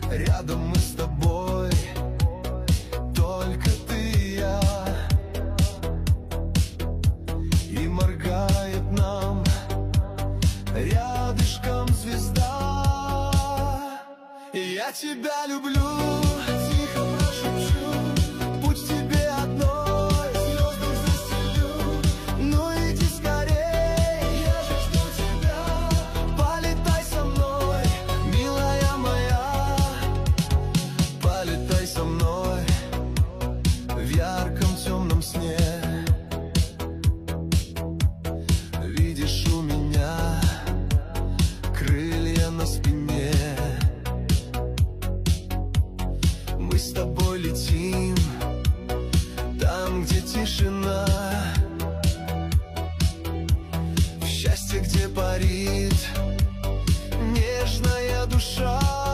Рядом мы с тобой, только ты и я. И моргает нам рядышком звезда. И я тебя люблю, тихо прошепчу, путь тебе одной, звездам застелю. Ну иди скорей, я же жду тебя. Полетай со мной, милая моя. Полетай со мной в ярком темном сне. Видишь, у меня крылья на спине. Мы с тобой летим там, где тишина, в счастье, где парит нежная душа.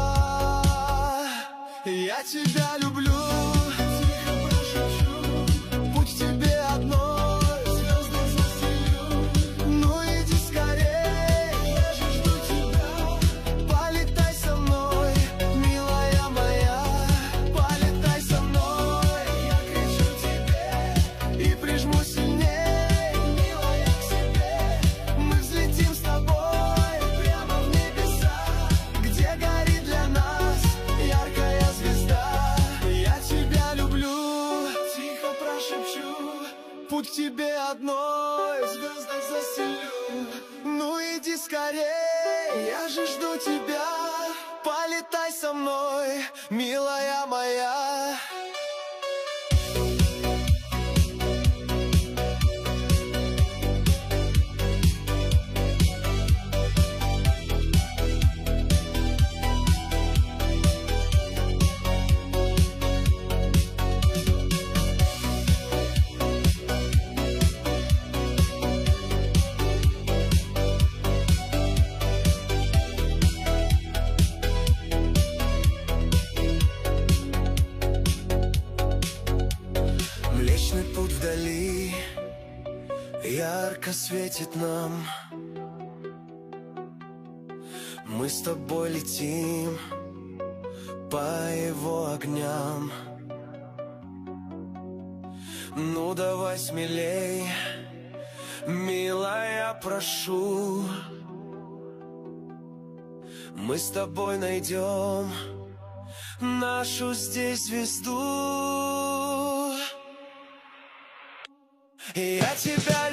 Я тебя люблю, тихо прошепчу, путь к тебе одной, звезды застелю. Ну иди скорей, я же жду тебя. Полетай со мной, милая моя. Полетай со мной, я кричу тебе и прижму сильней, милая, к себе. Мы взлетим с тобой прямо в небеса, где горит для нас яркая звезда. Я тебя люблю, тихо прошепчу, путь к тебе одной, звездах застелю. Ну иди скорей, я же жду тебя. Полетай со мной, милая моя. Млечный путь вдали ярко светит нам. Мы с тобой летим по его огням. Ну давай смелей, милая, прошу. Мы с тобой найдем нашу здесь звезду. Я тебя